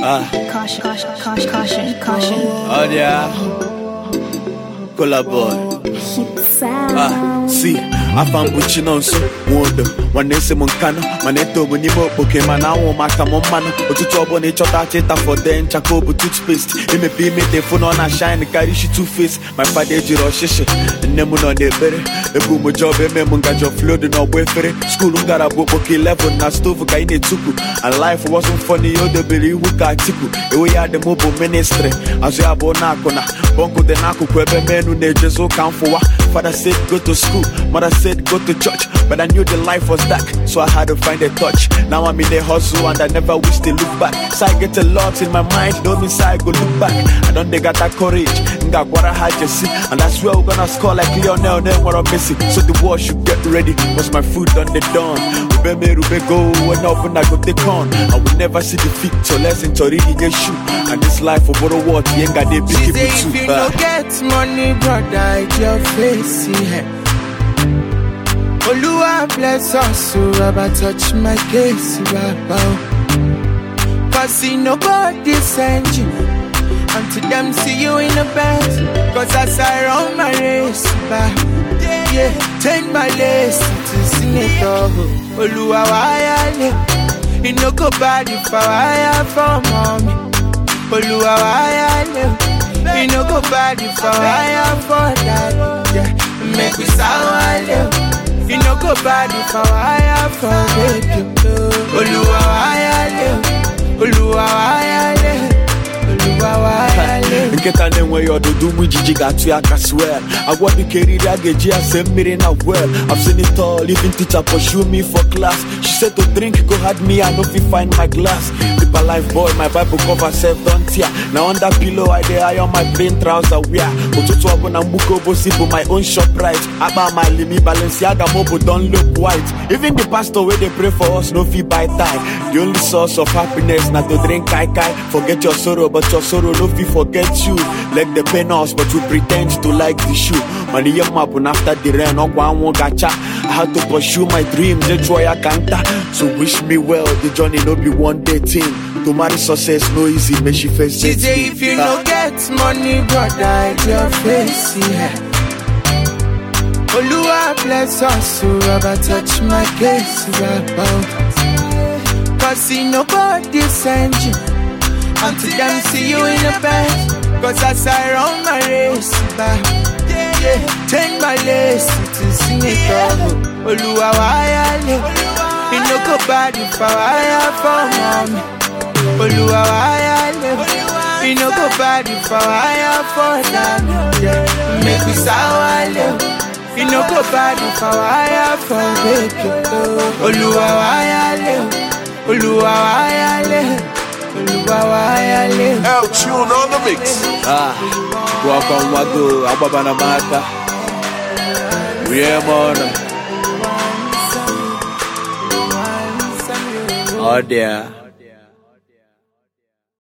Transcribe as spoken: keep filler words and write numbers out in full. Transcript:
Ah. Caution, caution, caution, caution, caution. Oh yeah. Cola boy. Ah, see, I found Gucci on so wonder. One day, some cano, Maneto, when you came and now, my come on, man, or to trouble nature that for then, Chacobo toothpaste. It may be made the phone on a shine, carry she two face, my father, Jiro Shish, and Nemo on the berry. A boom job, a memo got your flooding or welfare. School got a book, okay, level, now stove, guy in tuku. And life wasn't funny, you the belly, who got tiku. We had the mobile ministry, as you have on Nakona, Bonko the Naku, Quebe men who they just so count for. Father said go to school, mother said go to church, but I knew the life was dark, so I had to find a touch. Now I'm in the hustle and I never wish to look back. So I get a lot in my mind, don't mean I go look back. I don't they got that courage, got what I had to see, and that's where we're gonna score like Lionel, then what I'm missing. So the war should get ready, was my food on the dawn. Ube me rube go, and open I go take on. I will never see defeat, so let's enjoy it in your shoe. And this life of what what you ain't got they big people too. If you don't get money, brother, it's your face, yeah. Oluwa bless us, so Baba touch my case, Baba. Cause see nobody send you until them see you in the bed. Cause as I run my race, Baba, yeah, turn my lace to sing it all. Oluwa why you no go bad if I for mommy. Oluwa why you no go bad if I for that. Yeah, make me sound. You no go bad if I forget you. Oluwa why Oluwa why Oluwa why Get an name where you're the do with Gigi got to I swear. I want the carry that get I send me in a well. I've seen it all, even teacher pursue me for class. She said to drink, go had me, I know if you find my glass. Keep a life boy, my Bible cover self don't tear. Now on that pillow I dey eye on my plain trouser wear. But to talk on a muko bossy for my own shop right. About my limi Balenciaga mobo don't look white. Even the pastor where they pray for us no fee buy tie. The only source of happiness not to drink kai kai. Forget your sorrow, but your sorrow no fee forget you. Like the pen us, but we pretend to like the shoe. Money young mapun after the rain, no one won't gacha. I had to pursue my dream, that's why I can't. So wish me well, the journey no be one day thing. To marry success no easy, make she face it. If you no get money, brother, it's your face, yeah. Oluwa bless us, so Baba touch my case, Baba. Cause see nobody send you until them see you in the bed. Cause as I run my race, Baba, yeah, turn my lace to sing it all. Oluwa why you no go bad if I for mommy. Oluwa why you no go bad if I for that. Yeah, make me sound. You no go bad if I for baby. Oluwa why Oluwa why Oluwa why El Tune on the mix. Ah, welcome Wago, Ababana Mata. Real man. Oh dear.